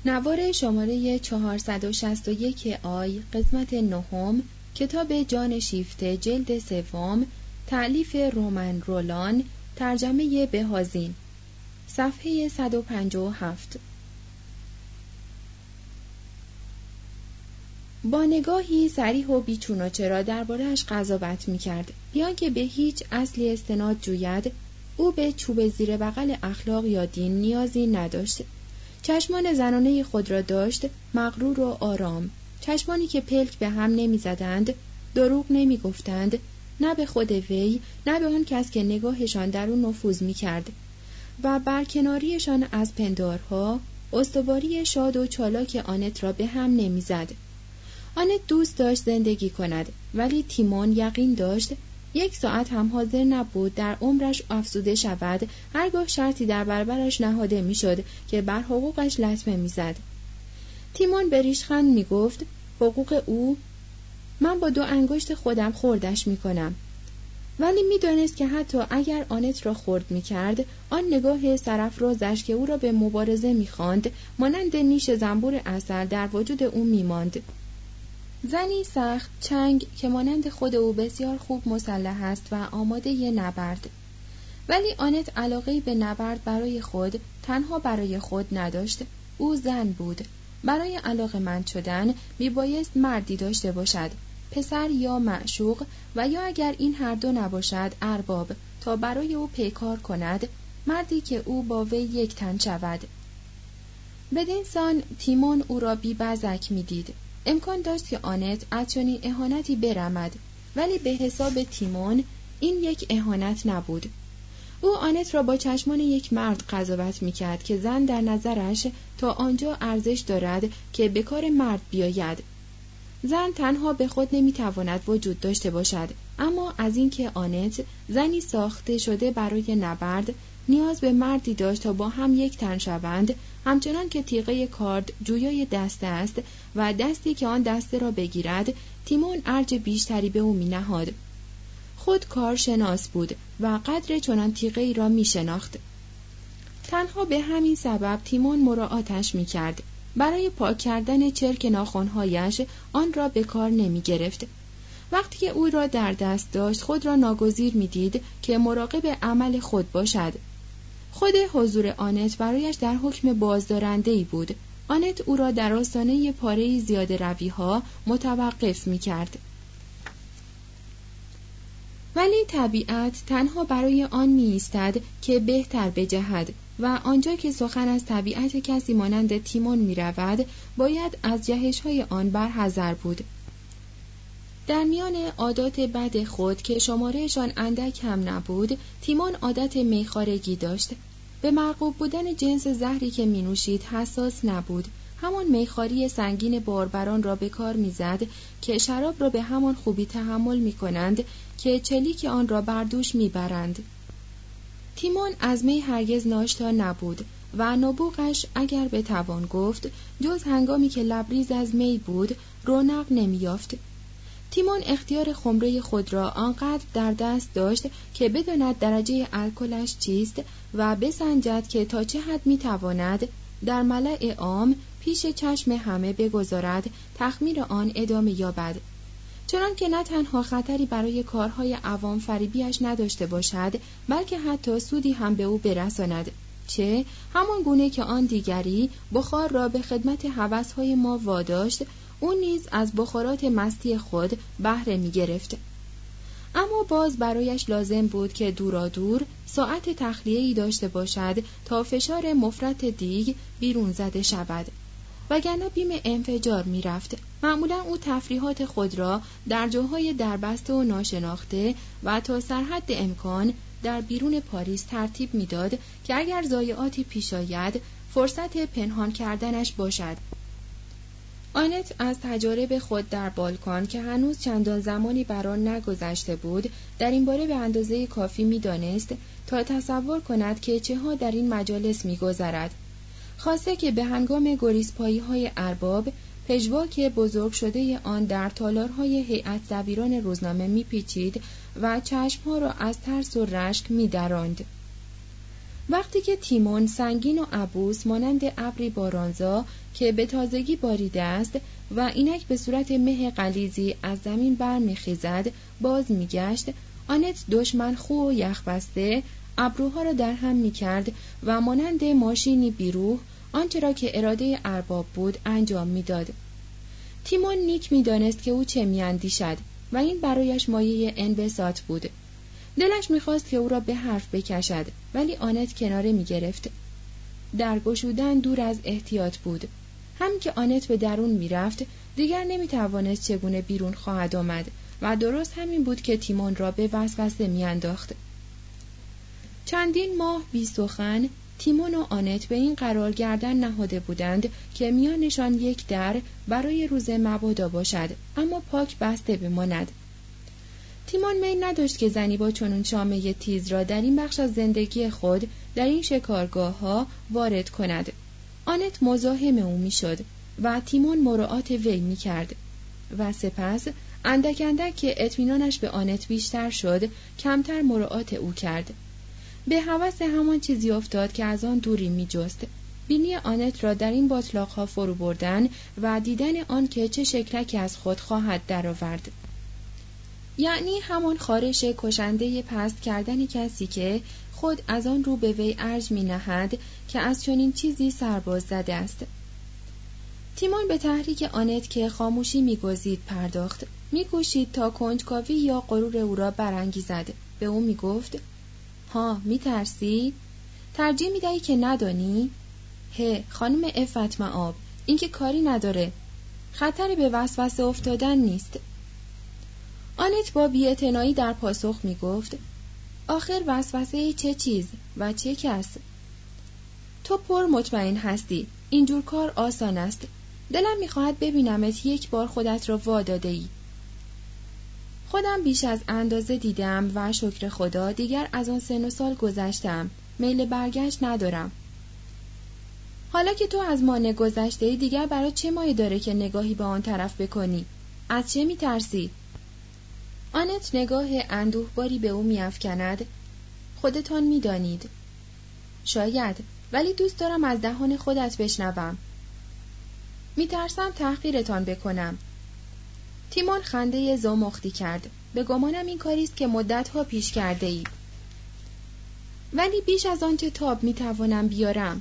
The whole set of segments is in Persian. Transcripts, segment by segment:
نوار شماره 461 آی قسمت نهم، کتاب جان شیفته، جلد سوم، تألیف رومن رولان، ترجمه بهازین، صفحه 157. با نگاهی صریح و بیچون و چرا درباره‌اش قضاوت می‌کرد، بیان که به هیچ اصلی استناد جوید. او به چوب زیر بغل اخلاق یا دین نیازی نداشت. چشمان زنانه خود را داشت، مغرور و آرام، چشمانی که پلک به هم نمی‌زدند، دروغ نمی‌گفتند، نه به خود وی نه به آن کس که نگاهشان در او نفوذ می‌کرد، و برکناریشان از پندارها استواری شاد و چالاک آنت را به هم نمی‌زد. آنت دوست داشت زندگی کند، ولی تیمون یقین داشت 1 ساعت هم حاضر نبود در عمرش افزوده شود هرگاه شرطی در برابرش نهاده میشد که بر حقوقش لطمه میزد. تیمون به ریشخند میگفت حقوق او؟ من با 2 انگشت خودم خردش میکنم. ولی میدانست که حتی اگر آنت را خرد میکرد، آن نگاه سرافرازش که او را به مبارزه میخواند مانند نیش زنبور عسل در وجود او میماند. زنی سخت چنگ که مانند خود او بسیار خوب مسلح است و آماده ی نبرد. ولی آنت علاقه‌ای به نبرد برای خود، تنها برای خود نداشت. او زن بود. برای علاقه‌مند شدن میبایست مردی داشته باشد، پسر یا معشوق، و یا اگر این هر دو نباشد ارباب، تا برای او پیکار کند، مردی که او با وی یک تن شود. بدین سان تیمون او را بی بزک میدید. امکان داشت که آنت از چنین اهانتی برمد، ولی به حساب تیمون این یک اهانت نبود. او آنت را با چشمان یک مرد قضاوت میکرد که زن در نظرش تا آنجا ارزش دارد که به کار مرد بیاید. زن تنها به خود نمیتواند وجود داشته باشد، اما از اینکه آنت زنی ساخته شده برای نبرد نیاز به مردی داشت تا با هم یک تن شوند، همچنان که تیغه کارد جویای دسته است و دستی که آن دسته را بگیرد، تیمون ارج بیشتری به او می نهاد. خود کارشناس بود و قدر چنان تیغه‌ای را می شناخت. تنها به همین سبب تیمون مراعاتش می کرد. برای پاک کردن چرک ناخن‌هایش آن را به کار نمی گرفت. وقتی که او را در دست داشت خود را ناگزیر می دید که مراقب عمل خود باشد. خود حضور آنت برایش در حکم بازدارنده‌ای بود. آنت او را در آستانه پاره‌ای زیاده روی‌ها متوقف می کرد. ولی طبیعت تنها برای آن می ایستد که بهتر بجهد، و آنجا که سخن از طبیعت کسی مانند تیمون می رود، باید از جهش‌های آن برحذر بود. در میان عادات بد خود که شمارهشان اندک هم نبود، تیمون عادت میخوارگی داشت. به مرغوب بودن جنس زهری که می نوشید حساس نبود. همان میخواری سنگین باربران را به کار می زد که شراب را به همان خوبی تحمل می کنند که چلیک آن را بر دوش می برند. تیمون از می هرگز ناشتا نبود و نبوغش اگر به توان گفت جز هنگامی که لبریز از می بود رونق نمی یافت. تیمون اختیار خمره خود را آنقدر در دست داشت که بداند درجه الکلش چیست و بسنجد که تا چه حد می تواند در ملأ عام پیش چشم همه بگذارد تخمیر آن ادامه یابد، چنان که نه تنها خطری برای کارهای عوام فریبیش نداشته باشد، بلکه حتی سودی هم به او برساند، چه همان گونه که آن دیگری بخار را به خدمت هوسهای ما واداشت، او نیز از بخارات مستی خود بهره می گرفت. اما باز برایش لازم بود که دورادور ساعت تخلیه‌ای داشته باشد تا فشار مفرط دیگ بیرون زده شود، وگرنه بیم انفجار می رفت. معمولا او تفریحات خود را در جاهای دربسته و ناشناخته و تا سرحد امکان در بیرون پاریس ترتیب می داد که اگر ضایعاتی پیش آید فرصت پنهان کردنش باشد. آنت از تجارب خود در بالکان که هنوز چندان زمانی بر آن نگذشته بود در این باره به اندازه کافی می دانست تا تصور کند که چه ها در این مجالس می گذرد، خاصه که به هنگام گریزپایی های ارباب پژواک بزرگ شده آن در تالارهای هیئت دبیران روزنامه می پیچید و چشمها را از ترس و رشک می دراند. وقتی که تیمون سنگین و عبوس مانند ابری بارانزا که به تازگی باریده است و اینک به صورت مه غلیظی از زمین برمیخیزد باز میگشت، آنت دشمنخو و یخبسته ابروها را در هم میکرد و مانند ماشینی بیروح آنچه را که اراده ارباب بود انجام میداد. تیمون نیک میدانست که او چه میاندیشد و این برایش مایه انبساط بود. دلش میخواست که او را به حرف بکشد، ولی آنت کناره میگرفت. در گشودن دور از احتیاط بود. هم که آنت به درون میرفت دیگر نمیتوانست چگونه بیرون خواهد آمد و درست همین بود که تیمون را به وسوسه میانداخت. چندین ماه بی سخن تیمون و آنت به این قرار گردن نهاده بودند که میانشان یک در برای روز مبادا باشد، اما پاک بسته بماند. تیمون میل نداشت که زنی با چنون شامه تیز را در این بخش از زندگی خود در این شکارگاه ها وارد کند. آنت مزاحم او میشد و تیمون مراعات وی میکرد و سپس اندک اندک که اطمینانش به آنت بیشتر شد کمتر مراعات او کرد. به هوس همان چیزی افتاد که از آن دوری میجست. بینی آنت را در این باطلاق‌ها فرو بردن و دیدن آن که چه شکلکی از خود خواهد درآورد. یعنی همان خارش کشنده پست کردن کسی که خود از آن رو به وی ارج می نهد که از چنین چیزی سرباز زده است. تیمون به تحریک آنت که خاموشی می گزید پرداخت. می کوشید تا کنجکاوی یا غرور او را برانگیزد. به او می گفت ها می ترسی؟ ترجیح می دهی که ندانی؟ خانم عفت مآب، این که کاری نداره. خطر به وسوسه افتادن نیست. آنت با بی‌اعتنایی در پاسخ می گفت آخر وسوسه چه چیز و چه کس؟ تو پر مطمئن هستی. اینجور کار آسان است. دلم می خواهد ببینمت یک بار خودت را واداده ای. خودم بیش از اندازه دیدم و شکر خدا دیگر از آن سن و سال گذشتم. میل برگشت ندارم. حالا که تو از مانع گذشته دیگر برای چه مایه داره که نگاهی به آن طرف بکنی؟ از چه می ترسی؟ آنت نگاه اندوهباری به او می‌افکند. خودتان می‌دانید. شاید، ولی دوست دارم از دهان خودت بشنوم. می‌ترسم تحقیرتان بکنم. تیمون خنده زمختی کرد. به گمانم این کاری است که مدت‌ها پیش کرده ای. ولی بیش از آنچه تاب می‌توانم بیارم.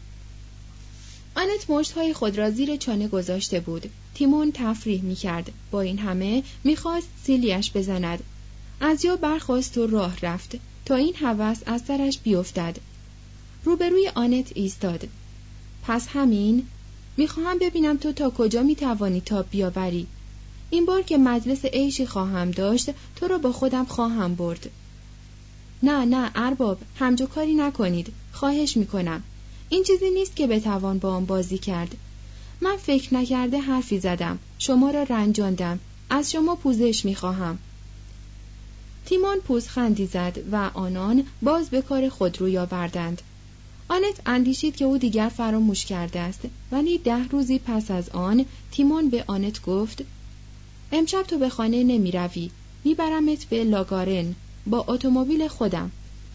آنت مشت‌های خود را زیر چانه گذاشته بود. تیمون تفریح می‌کرد. با این همه می‌خواست سیلیش بزند. از جا برخاست و راه رفت تا این هوس از سرش بیفتد. روبروی آنت ایستاد. پس همین؟ می‌خواهم ببینم تو تا کجا می‌توانی تاب بیاوری. این بار که مجلس عیشی خواهم داشت تو را با خودم خواهم برد. نه ارباب، همجو کاری نکنید. خواهش می‌کنم. این چیزی نیست که بتوان با آن بازی کرد. من فکر نکرده حرفی زدم. شما را رنجاندم. از شما پوزش می‌خواهم. تیمون پوزخندی زد و آنان باز به کار خود روی آوردند. آنت اندیشید که او دیگر فراموش کرده است، ولی 10 روزی پس از آن تیمون به آنت گفت امشب تو به خانه نمی روی. میبرمت به لاگارن با اتومبیل خودم.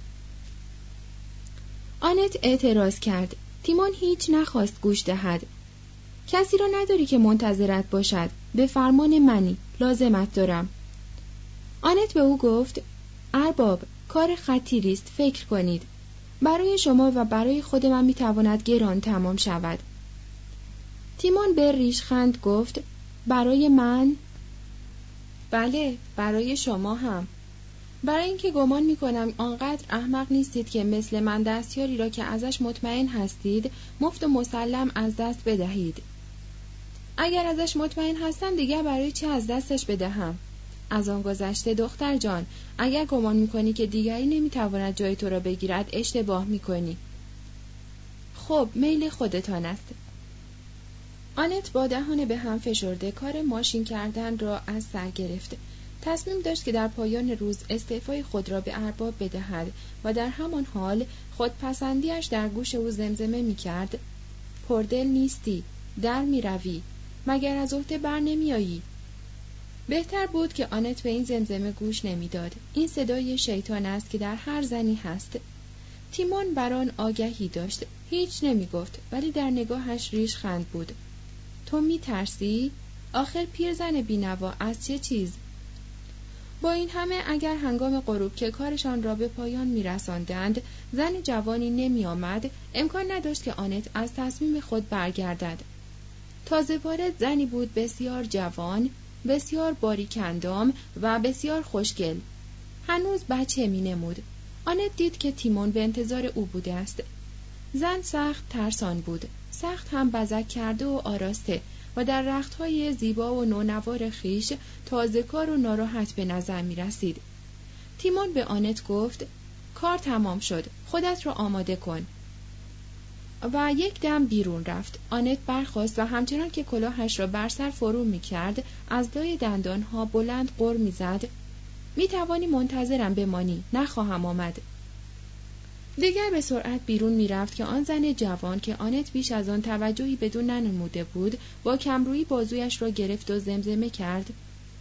آنت اعتراض کرد. تیمون هیچ نخواست گوش دهد. کسی را نداری که منتظرت باشد. به فرمان منی. لازمت دارم. آنت به او گفت ارباب، کار خطیری است. فکر کنید. برای شما و برای خود من میتواند گران تمام شود. تیمون به ریشخند گفت برای من؟ بله، برای شما هم. برای اینکه گمان میکنم آنقدر احمق نیستید که مثل من دستیاری را که ازش مطمئن هستید مفت و مسلم از دست بدهید. اگر ازش مطمئن هستم دیگر برای چه از دستش بدهم؟ از آن گذشته دختر جان، اگر گمان میکنی که دیگری نمیتواند جای تو را بگیرد اشتباه میکنی. خب، میل خودتان است. آنت با دهان به هم فشرده کار ماشین کردن را از سر گرفت. تصمیم داشت که در پایان روز استعفای خود را به ارباب بدهد و در همان حال خودپسندیش در گوش او زمزمه می‌کرد پردل نیستی، در می‌روی، مگر از عهده بر نمی‌آیی؟ بهتر بود که آنت به این زمزمه گوش نمی‌داد. این صدای شیطان است که در هر زنی هست. تیمون بر آن آگهی داشت. هیچ نمی گفت، ولی در نگاهش ریشخند بود. تو می ترسی؟ آخر پیرزن بینوا از چه چیز؟ با این همه اگر هنگام غروب که کارشان را به پایان می رساندند زن جوانی نمی آمد، امکان نداشت که آنت از تصمیم خود برگردد. تازه وارد زنی بود، بسیار جوان، بسیار باریکندام و بسیار خوشگل. هنوز بچه می نمود. آنت دید که تیمون به انتظار او بوده است. زن سخت ترسان بود، سخت هم بزک کرده و آراسته و در رختهای زیبا و نونوار خیش تازه‌کار و ناراحت به نظر می رسید. تیمون به آنت گفت کار تمام شد، خودت را آماده کن. و یک دم بیرون رفت. آنت برخاست و همچنان که کلاهش را بر سر فرو می کرد از لای دندانها بلند غر می زد می توانی منتظرم بمانی، نخواهم آمد. دیگر به سرعت بیرون می رفت که آن زن جوان که آنت بیش از آن توجهی بدون ننموده بود با کمرویی بازویش را گرفت و زمزمه کرد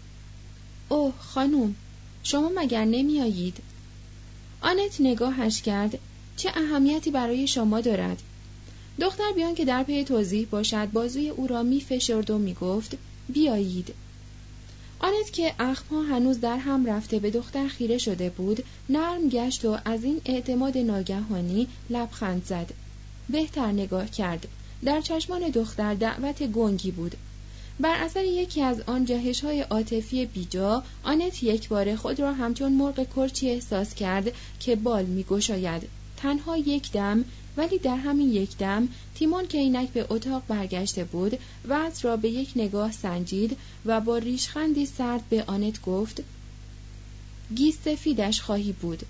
اوه خانوم، شما مگر نمی آیید؟ آنت نگاهش کرد. چه اهمیتی برای شما دارد؟ دختر بیان که در پی توضیح باشد بازوی او را می فشرد و می گفت بیایید. آنت که اخم‌ها هنوز در هم رفته به دختر خیره شده بود نرم گشت و از این اعتماد ناگهانی لبخند زد. بهتر نگاه کرد. در چشمان دختر دعوت گنگی بود. بر اثر یکی از آن جهش‌های عاطفی بیجا آنت یک بار خود را همچون مرغ کرچی احساس کرد که بال می‌گشاید. تنها یک دم، ولی در همین یک دم تیمون که اینک به اتاق برگشته بود وضع را به یک نگاه سنجید و با ریشخندی سرد به آنت گفت گیس سفیدش خواهی بود.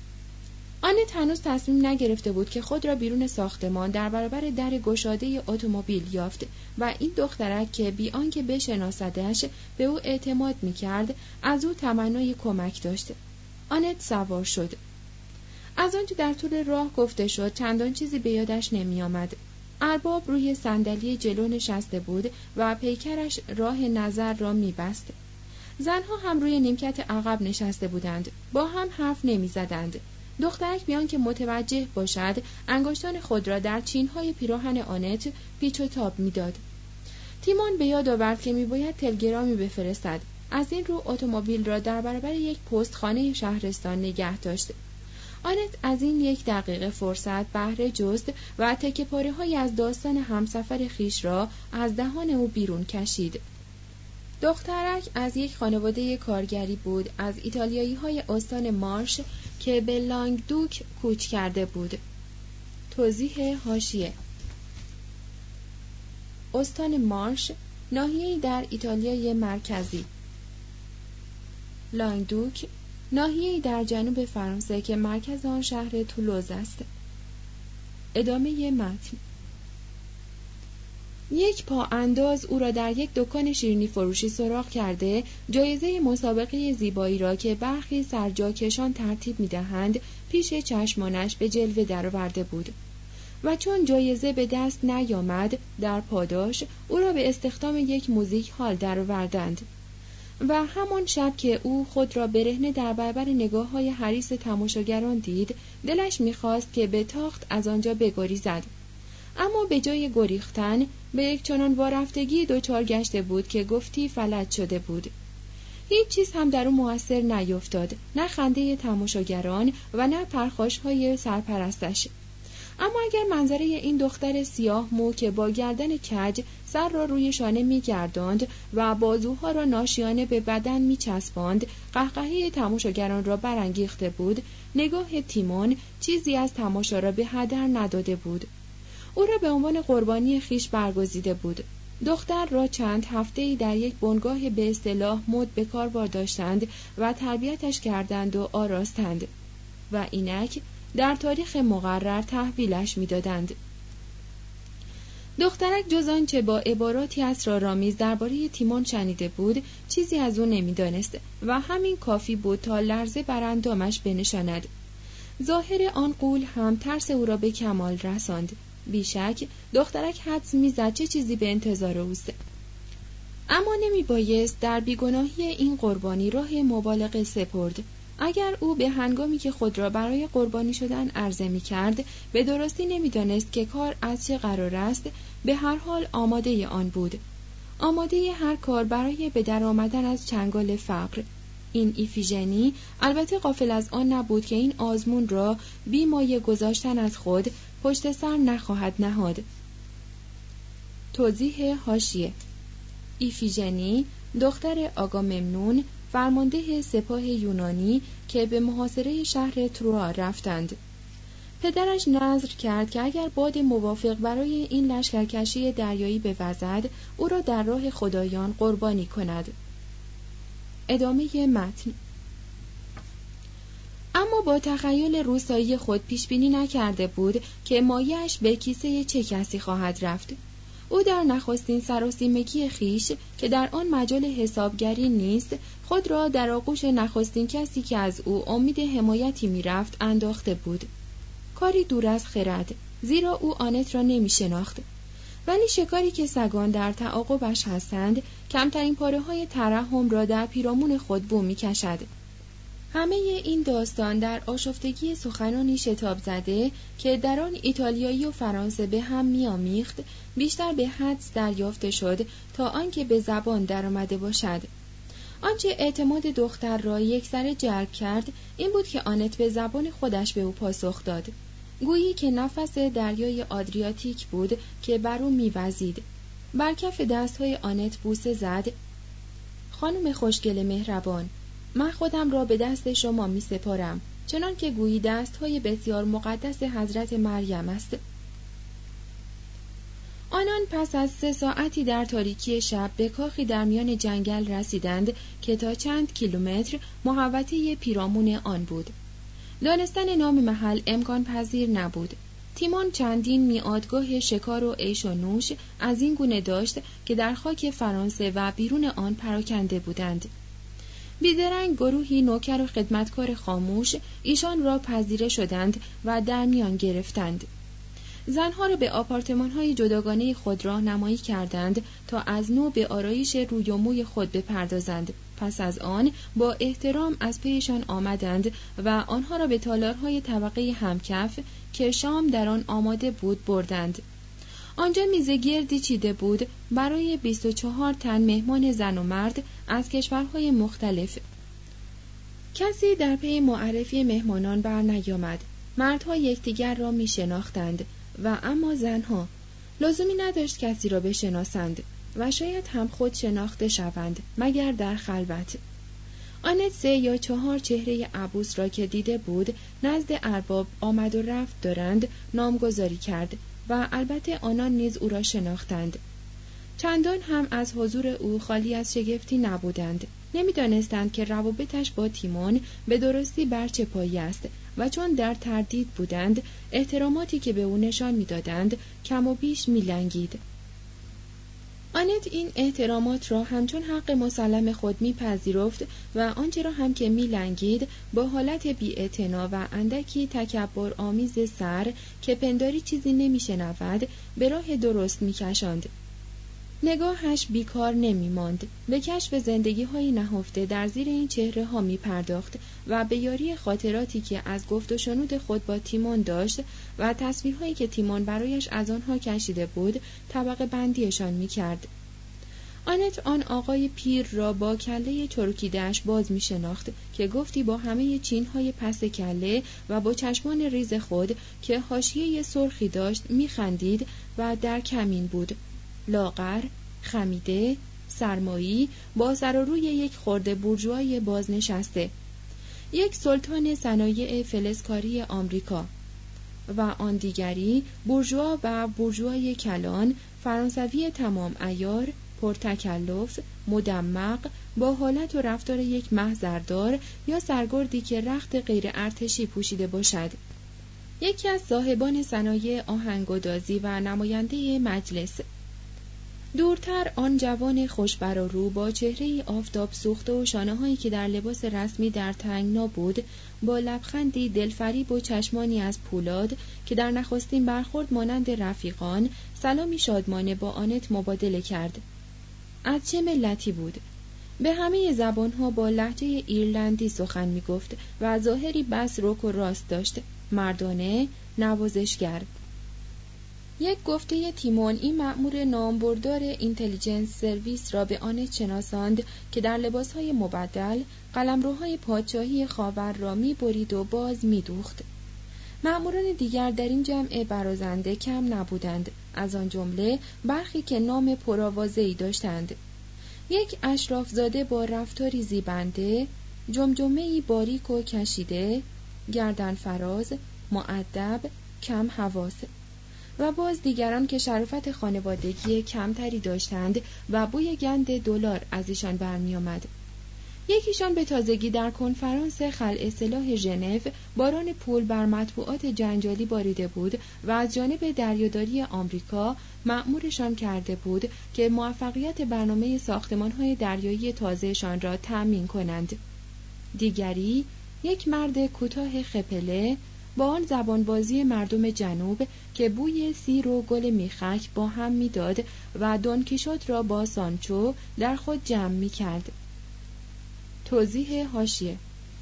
آنت هنوز تصمیم نگرفته بود که خود را بیرون ساختمان در برابر در گشاده اتومبیل یافت و این دخترک که بی آنکه بشناسدش به او اعتماد می‌کرد از او تمنای کمک داشت. آنت سوار شد. از آنچه در طول راه گفته شد چندان چیزی به یادش نمی آمد. ارباب روی صندلی جلو نشسته بود و پیکرش راه نظر را می بست. زنها هم روی نیمکت عقب نشسته بودند. با هم حرف نمی زدند. دخترک بیان که متوجه باشد انگشتان خود را در چینهای پیراهن آنت پیچ و تاب می داد. تیمون به یاد آورد که می باید تلگرامی بفرستد. از این رو اتومبیل را در برابر یک پست خانه شهرستان نگه داشت. آنت از این یک دقیقه فرصت بهره جست و تکه پاره های از داستان همسفر خیش را از دهان او بیرون کشید. دخترک از یک خانواده کارگری بود از ایتالیایی های استان مارش که به لانگدوک کوچ کرده بود. توضیح حاشیه: استان مارش ناحیه‌ای در ایتالیای مرکزی، لانگدوک ناحیه‌ای در جنوب فرانسه که مرکز آن شهر تولوز است. ادامه متن. یک پا انداز او را در یک دکان شیرینی فروشی سراغ کرده جایزه مسابقه زیبایی را که برخی سرجاکشان ترتیب می‌دهند پیش چشمانش به جلوه درآورده بود و چون جایزه به دست نیامد در پاداش او را به استخدام یک موزیک هال درآوردند. و همان شب که او خود را برهنه در برابر نگاه‌های حریص تماشاگران دید دلش می‌خواست که به تاخت از آنجا بگریزد، اما به جای گریختن به یک چنان وارفتگی دچار گشته بود که گفتی فلج شده بود. هیچ چیز هم در او مؤثر نیفتاد، نه خنده تماشاگران و نه پرخاش‌های سرپرستش. اما اگر منظره این دختر سیاه مو که با گردن کج سر را روی شانه می‌گرداند و بازوها را ناشیانه به بدن می‌چسباند قهقهه تماشاگران را برانگیخته بود، نگاه تیمون چیزی از تماشا را به هدر نداده بود. او را به عنوان قربانی خیش برگزیده بود. دختر را چند هفته‌ای در یک بنگاه به اصطلاح مد به کار وارداشتند و تربیتش کردند و آراستند و اینک در تاریخ مقرر تحویلش می‌دادند. دخترک جز آنچه با عباراتی اسرارآمیز درباره تیمون شنیده بود چیزی از او نمی‌دانست و همین کافی بود تا لرزه بر اندامش بنشاند. ظاهر آن غول هم ترس او را به کمال رساند. بیشک دخترک حدس می‌زد چه چیزی به انتظار اوست، اما نمی‌بایست در بیگناهی این قربانی راه مبالغه سپرد. اگر او به هنگامی که خود را برای قربانی شدن عرضه می کرد به درستی نمی دانست که کار از چه قرار است، به هر حال آماده آن بود. آماده هر کار برای به در آمدن از چنگال فقر. این ایفیژنی البته غافل از آن نبود که این آزمون را بی مایه گذاشتن از خود پشت سر نخواهد نهاد. توضیح حاشیه: ایفیژنی دختر آگاممنون، فرمانده سپاه یونانی که به محاصره شهر تروآ رفتند. پدرش نذر کرد که اگر باد موافق برای این لشکرکشی دریایی بوزد، او را در راه خدایان قربانی کند. ادامه متن. اما با تخیل روستایی خود پیش بینی نکرده بود که مایه‌اش به کیسه چه کسی خواهد رفت. او در نخستین سراسیمگی خیش که در آن مجال حسابگری نیست، خود را در آغوش نخستین کسی که از او امید حمایتی می‌رفت انداخته بود. کاری دور از خرد، زیرا او آنت را نمی شناخت. ولی شکاری که سگان در تعاقبش هستند، کمترین پاره‌های ترحم را در پیرامون خود بو می کشد. همه این داستان در آشفتگی سخنانی شتاب زده که در آن ایتالیایی و فرانسه به هم می‌آمیخت، بیشتر به حدس دریافته شد تا آنکه به زبان درآمده باشد. آنچه اعتماد دختر را یکسره جلب کرد این بود که آنت به زبان خودش به او پاسخ داد، گویی که نفس دریای آدریاتیک بود که بر او می‌وزید. بر کف دست‌های آنت بوسه زد. خانم خوشگل مهربان، من خودم را به دست شما می سپارم، چنان که گویی دست‌های بسیار مقدس حضرت مریم است. آنان پس از 3 ساعتی در تاریکی شب به کاخی در میان جنگل رسیدند که تا چند کیلومتر محوطه پیرامون آن بود. دانستن نام محل امکان پذیر نبود. تیمون چندین میعادگاه شکار و عیش و نوش از این گونه داشت که در خاک فرانسه و بیرون آن پراکنده بودند. بیدرنگ گروهی نوکر و خدمتکار خاموش ایشان را پذیره شدند و در میان گرفتند. زنها را به آپارتمان‌های جداگانه خود راهنمایی کردند تا از نو به آرایش روی و موی خود بپردازند. پس از آن با احترام از پیشان آمدند و آنها را به تالارهای طبقه همکف که شام در آن آماده بود بردند. آنجا میز گردی چیده بود برای 24 تن مهمان زن و مرد از کشورهای مختلف. کسی در پی معرفی مهمانان بر نیامد. مردها یکدیگر را می شناختند و اما زنها لزومی نداشت کسی را بشناسند و شاید هم خود شناخته شوند مگر در خلوت. آنت 3 یا 4 چهره عبوس را که دیده بود نزد ارباب آمد و رفت دارند نامگذاری کرد و البته آنان نیز او را شناختند. چندان هم از حضور او خالی از شگفتی نبودند. نمی‌دانستند که روابطش با تیمون به درستی بر چه پایی است و چون در تردید بودند احتراماتی که به او نشان می‌دادند کم و بیش می‌لنگید. آنت این احترامات را همچون حق مسلم خود میپذیرفت و آنچه را هم که میلنگید با حالت بی‌اعتنا و اندکی تکبر آمیز سر که پنداری چیزی نمیشنود به راه درست میکشاند. نگاهش بیکار نمیماند، به کشف زندگی‌های نهفته در زیر این چهره ها میپرداخت و به یاری خاطراتی که از گفت و شنود خود با تیمون داشت و تصویرهایی که تیمون برایش از آنها کشیده بود طبقه بندیشان میکرد. آنت آن آقای پیر را با کله چروکیده‌اش باز میشناخت که گفتی با همه چین‌های پس کله و با چشمان ریز خود که حاشیه سرخی داشت میخندید و در کمین بود. لاغر، خمیده، سرمایی، با سر و روی یک خرده بورژوای بازنشسته، یک سلطان صنایع فلزکاری آمریکا و آن دیگری بورژوا و بورژوای کلان، فرانسوی تمام عیار، پرتکلف، مدمغ، با حالت و رفتار یک محضردار یا سرگردی که رخت غیر ارتشی پوشیده باشد. یکی از صاحبان صنایع آهنگودازی و نماینده مجلس. دورتر آن جوان خوشبر و رو با چهره‌ای آفتاب سوخته و شانه‌هایی که در لباس رسمی در تنگنا بود، با لبخندی دلفریب و چشمانی از پولاد که در نخستین برخورد مانند رفیقان سلامی شادمانه با آنت مبادله کرد. از چه ملتی بود؟ به همه زبانها با لهجه ایرلندی سخن می گفت و ظاهری بس رک و راست داشت، مردانه، نوازشگر. یک گفته تیمون این مأمور نامبردار اینتلیجنس سرویس را به آن شناساند که در لباسهای مبدل قلمروهای پادشاهی خاور را می برید و باز می دوخت. مأموران دیگر در این جمع برازنده کم نبودند، از آن جمله برخی که نام پرآوازه‌ای داشتند. یک اشرافزاده با رفتاری زیبنده، جمجمه‌ای باریک و کشیده، گردن فراز، مؤدب، کم حواس، و باز دیگران که شرافت خانوادگی کمتری داشتند و بوی گند دلار از ایشان برمی آمد. یکیشان به تازگی در کنفرانس خلع سلاح ژنو باران پول بر مطبوعات جنجالی باریده بود و از جانب دریاداری آمریکا مأمورشان کرده بود که موفقیت برنامه ساختمان‌های دریایی تازه‌شان را تأمین کنند. دیگری، یک مرد کوتاه خپله با آن زبانبازی مردم جنوب که بوی سیر و گل میخک با هم میداد و دون کیشوت را با سانچو در خود جمع می‌کرد. توضیح حاشیه: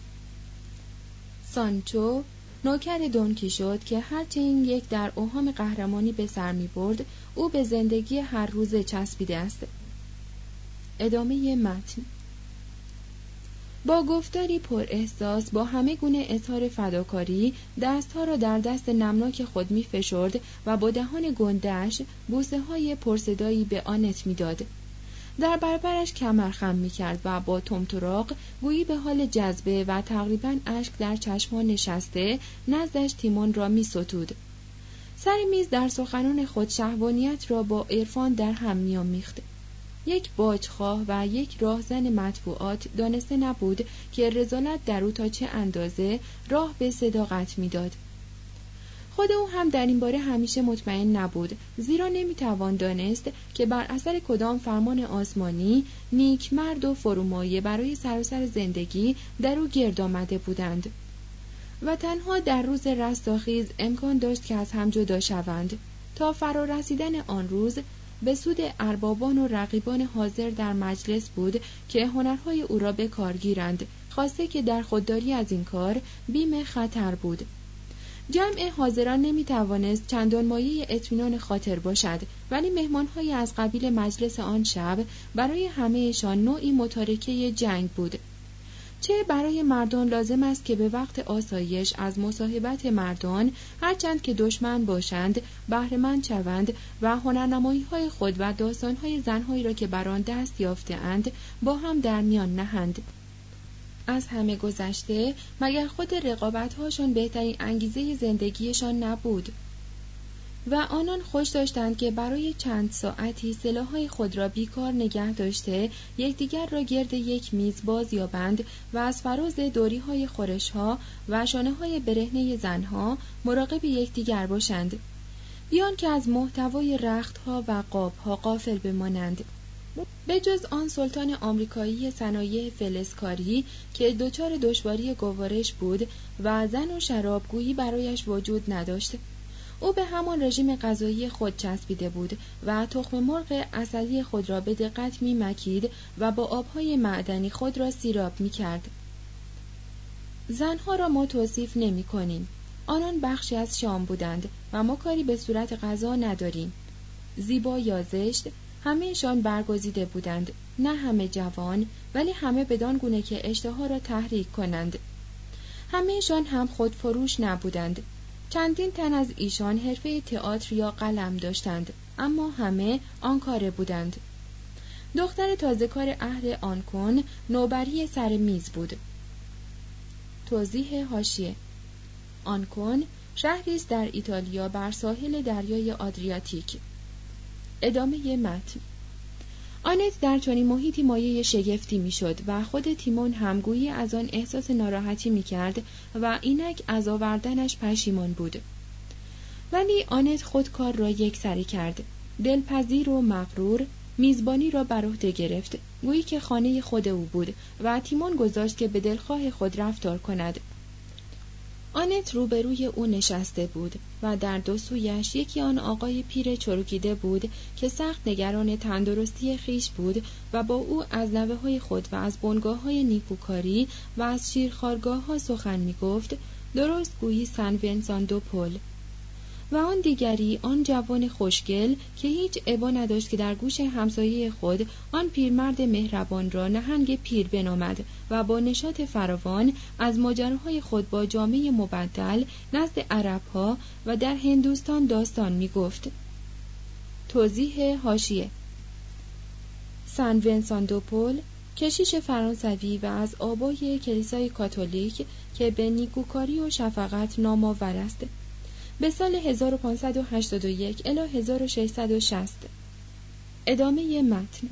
سانچو نوکر دون کیشوت که هرچه این یک در اوهام قهرمانی به سر می‌برد، او به زندگی هر روزه چسبیده است. ادامه متن. با گفتاری پر احساس با همه گونه اظهار فداکاری دستها را در دست نمناک خود می فشرد و با دهان گندش بوسه های پرصدایی به آنت می داد. در برابرش کمر خم می کرد و با تمتراق گویی به حال جذبه و تقریباً اشک در چشمان نشسته نزدش تیمون را می ستود. سر میز در سخنان خود شهوانیت را با عرفان در هم می آمیخت. یک باجخواه و یک راهزن مطبوعات دانسته نبود که رذالت در او تا چه اندازه راه به صداقت میداد. خود او هم در این باره همیشه مطمئن نبود، زیرا نمیتوان دانست که بر اثر کدام فرمان آسمانی نیک مرد و فرومایه برای سراسر زندگی در او گرد آمده بودند و تنها در روز رستاخیز امکان داشت که از هم جدا شوند. تا فرا رسیدن آن روز به سود اربابان و رقیبان حاضر در مجلس بود که هنرهای او را به کار گیرند، خواسته که در خودداری از این کار بیم خطر بود. جمع حاضران نمی توانست چندان مایه اطمینان خاطر باشد، ولی مهمانهای از قبیل مجلس آن شب برای همهشان نوعی متارکه جنگ بود. چه برای مردان لازم است که به وقت آسایش از مصاحبت مردان هرچند که دشمن باشند بهره‌مند شوند و هنرنمایی‌های خود و داستان‌های زن‌هایی را که بر آن دست یافته‌اند با هم در میان نهند. از همه گذشته مگر خود رقابت‌هاشان بهترین انگیزه زندگیشان نبود؟ و آنان خوش داشتند که برای چند ساعتی سلاح‌های خود را بیکار نگه داشته یکدیگر را گرد یک میز باز یابند و از فراز دوری‌های خورش‌ها و شانه‌های برهنه زن‌ها مراقب یکدیگر باشند، بیان که از محتوای رخت‌ها و قاب‌ها غافل بمانند. به جز آن سلطان آمریکایی صنایع فلزکاری که دچار دشواری گوارش بود و زن و شرابگویی برایش وجود نداشت، او به همان رژیم غذایی خود چسبیده بود و تخم مرغ عسلی خود را به دقت می مکید و با آبهای معدنی خود را سیراب می کرد. زنها را ما توصیف نمی کنیم. آنان بخشی از شام بودند و ما کاری به صورت غذا نداریم. زیبا یا زشت، همه‌شان برگزیده بودند، نه همه جوان، ولی همه بدان گونه که اشتها را تحریک کنند. همه‌شان هم خودفروش نبودند. چندین تن از ایشان حرفه تئاتر یا قلم داشتند، اما همه آن کاره بودند. دختر تازه‌کار اهل آنکون نوبری سر میز بود. توضیح حاشیه: آنکون شهری است در ایتالیا بر ساحل دریای آدریاتیک. ادامه متن. آنت در چنین محیطی مایه شگفتی میشد و خود تیمون همگویی از آن احساس ناراحتی میکرد و اینک از آوردنش پشیمان بود. ولی آنت خود کار را یکسری کرد. دلپذیر و مغرور میزبانی را بر عهده گرفت، گویی که خانه خود او بود و تیمون گذاشت که به دلخواه خود رفتار کند. آنت روبروی او نشسته بود. و در دو سویش یکی آن آقای پیر چروکیده بود که سخت نگران تندرستی خیش بود و با او از نوه‌های خود و از بنگاه‌های نیکوکاری و از شیرخوارگاه‌ها سخن می‌گفت، درست گویی سن ونسان دو پل. و آن دیگری آن جوان خوشگل که هیچ ابا نداشت که در گوش همسایه خود آن پیرمرد مهربان را نهنگ پیر بنامد و با نشاط فراوان از ماجراهای خود با جامعه مبدل نزد عرب‌ها و در هندوستان داستان می گفت. توضیح حاشیه: سن ونسان دو پل کشیش فرانسوی و از آبای کلیسای کاتولیک که به نیکوکاری و شفقت نام‌آور است. به سال 1581 الی 1660. ادامه متن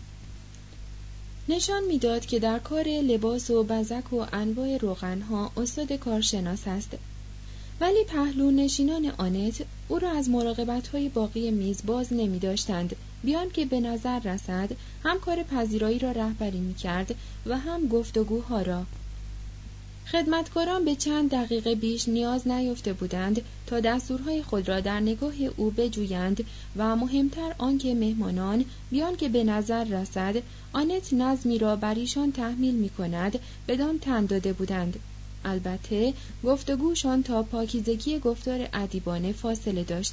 نشان می‌داد که در کار لباس و بزک و انواع روغن‌ها استاد کارشناس است، ولی پهلو نشینان آنت او را از مراقبت‌های باقی میز باز نمی‌داشتند، بیان که به نظر رسد هم کار پذیرایی را رهبری می‌کرد و هم گفتگوها را. خدمتکاران به چند دقیقه بیش نیاز نیافته بودند تا دستورهای خود را در نگاه او بجویند و مهمتر آنکه مهمانان بیان که به نظر رسد آنت نظمی را بر ایشان تحمیل می‌کند بدان تن داده بودند. البته گفتگوشان تا پاکیزگی گفتار ادیبانه فاصله داشت.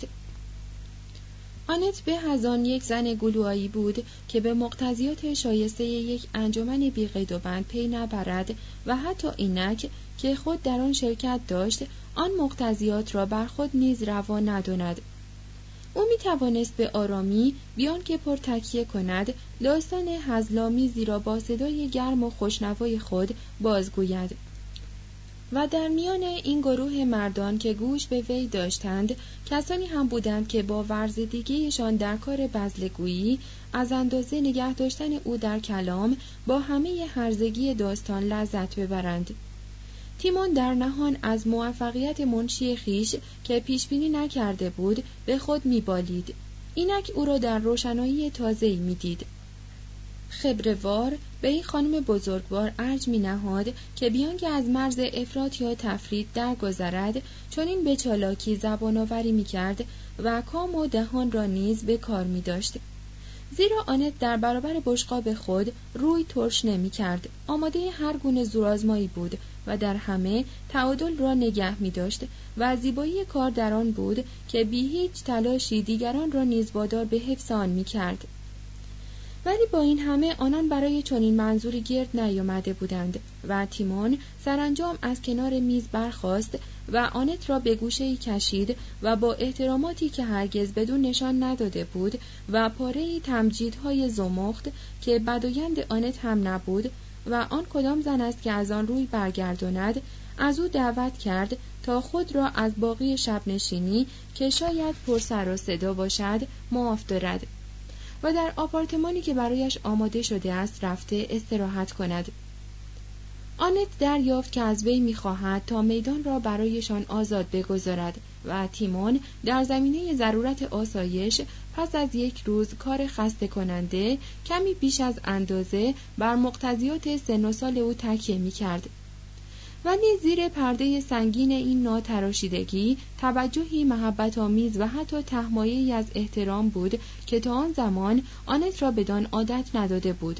آنت به از آن یک زن گلویی بود که به مقتضیات شایسته یک انجمن بی قید و بند پی نبرد و حتی اینک که خود در آن شرکت داشت آن مقتضیات را بر خود نیز روا نداند. او می توانست به آرامی بیان که پر تکیه کند داستان هزلامیزی را با صدای گرم و خوشنوای خود بازگوید و در میان این گروه مردان که گوش به وی داشتند کسانی هم بودند که با ورزیدگیشان در کار بزلگویی از اندازه نگه داشتن او در کلام با همه هرزگی داستان لذت ببرند. تیمون در نهان از موفقیت منشی خیش که پیشبینی نکرده بود به خود میبالید، اینک او را در روشنایی تازه‌ای میدید. خبره‌وار به این خانم بزرگوار ارج می نهاد که بیان که از مرز افراط یا تفرید درگذرد چون این به چالاکی زبان آوری می کرد و کام و دهان را نیز به کار می داشت. زیرا آنت در برابر بشقاب خود روی ترش نمی کرد، آماده هر گونه زورآزمایی بود و در همه تعادل را نگه می داشت و زیبایی کار در آن بود که بی هیچ تلاشی دیگران را نیز وادار به حفظ آن می کرد. ولی با این همه آنان برای چنین منظوری گرد نیامده بودند و تیمون سرانجام از کنار میز برخاست و آنت را به گوشه‌ای کشید و با احتراماتی که هرگز بدون نشان نداده بود و پاره‌ای تمجیدهای زمخت که بدایند آنت هم نبود و آن کدام زن است که از آن روی برگرداند از او دعوت کرد تا خود را از باقی شب نشینی که شاید پر سر و صدا باشد معاف دارد و در آپارتمانی که برایش آماده شده است رفته استراحت کند. آنت دریافت که از وی می‌خواهد تا میدان را برایشان آزاد بگذارد و تیمون در زمینه ضرورت آسایش پس از یک روز کار خسته کننده کمی بیش از اندازه بر مقتضیات سن و سال او تکیه می‌کرد. ولی زیر پرده سنگین این ناتراشیدگی توجهی محبت آمیز و حتی تهمایه‌ای از احترام بود که تا آن زمان آنت را بدان عادت نداده بود.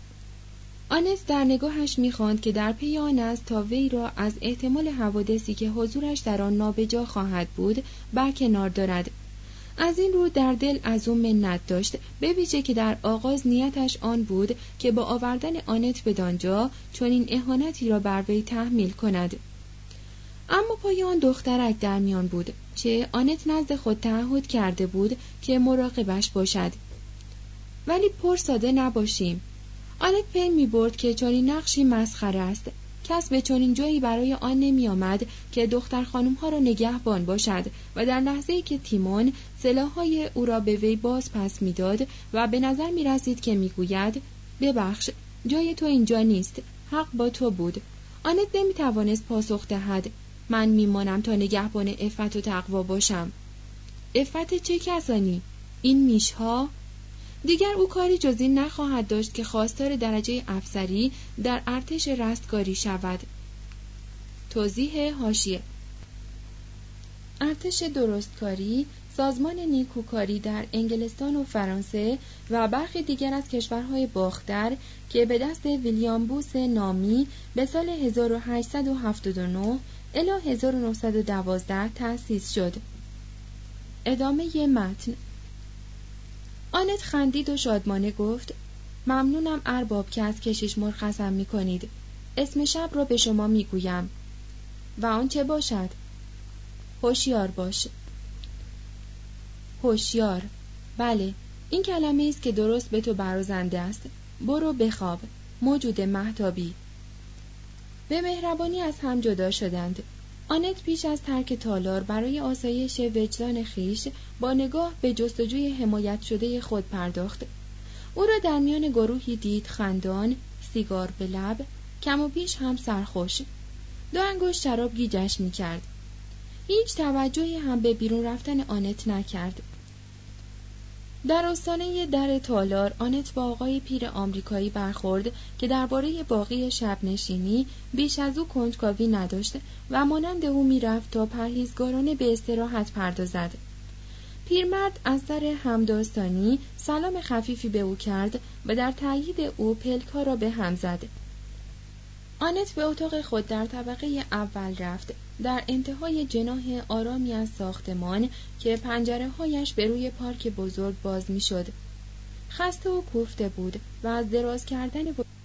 آنت در نگاهش می‌خواند که در پی آن است تا وی را از احتمال حوادثی که حضورش در آن نابجا خواهد بود برکنار دارد. از این رو در دل از او منت داشت، به ویژه که در آغاز نیتش آن بود که با آوردن آنت بدانجا چنین اهانتی را بر وی تحمیل کند. اما پای آن دخترک در میان بود چه آنت نزد خود تعهد کرده بود که مراقبش باشد. ولی پر ساده نباشیم. آنت پی می برد که چنین نقشی مسخره است. کس به چنین جایی برای آن نمی آمد که دختر خانم‌ها را نگهبان باشد و در لحظه‌ای که تیمون سلاح‌های او را به وی باز پس می‌داد و به نظر می‌رسید که می‌گوید ببخش جای تو اینجا نیست، حق با تو بود، آنت نمی‌توانست پاسخ دهد من می‌مانم تا نگهبان عفت و تقوا باشم. عفت چه کسانی؟ این میش‌ها؟ دیگر او کاری جز این نخواهد داشت که خواستار درجه افسری در ارتش رستگاری شود. توضیح حاشیه: ارتش درستکاری، سازمان نیکوکاری در انگلستان و فرانسه و برخی دیگر از کشورهای باختر که به دست ویلیام بوس نامی به سال 1879 الی 1912 تأسیس شد. ادامه متن. آنت خندید و شادمانه گفت: ممنونم ارباب که از کشیش مرخصم می کنید. اسم شب را به شما می گویم. و آن چه باشد؟ هوشیار باش. هوشیار. بله، این کلمه است که درست به تو برازنده است. برو بخواب. موجود مهتابی. به مهربانی از هم جدا شدند. آنت پیش از ترک تالار برای آسایش وجدان خیش با نگاه به جستجوی حمایت شده خود پرداخت. او را در میان گروهی دید خندان، سیگار به لب، کم و بیش هم سرخوش. 2 انگشت شراب گیجش می کرد. هیچ توجهی هم به بیرون رفتن آنت نکرد. در آستانه در تالار آنت با آقای پیر آمریکایی برخورد که درباره باقی شب نشینی بیش از او کنجکاوی نداشت و مانند او میرفت تا پرهیزگارانه به استراحت پردازد. پیرمرد از سر همداستانی سلام خفیفی به او کرد و در تأیید او پلک‌ها را به هم زد. آنت به اتاق خود در طبقه اول رفت، در انتهای جناح آرامی از ساختمان که پنجره‌هایش به روی پارک بزرگ باز می‌شد. خسته و کوفته بود و از دراز کردن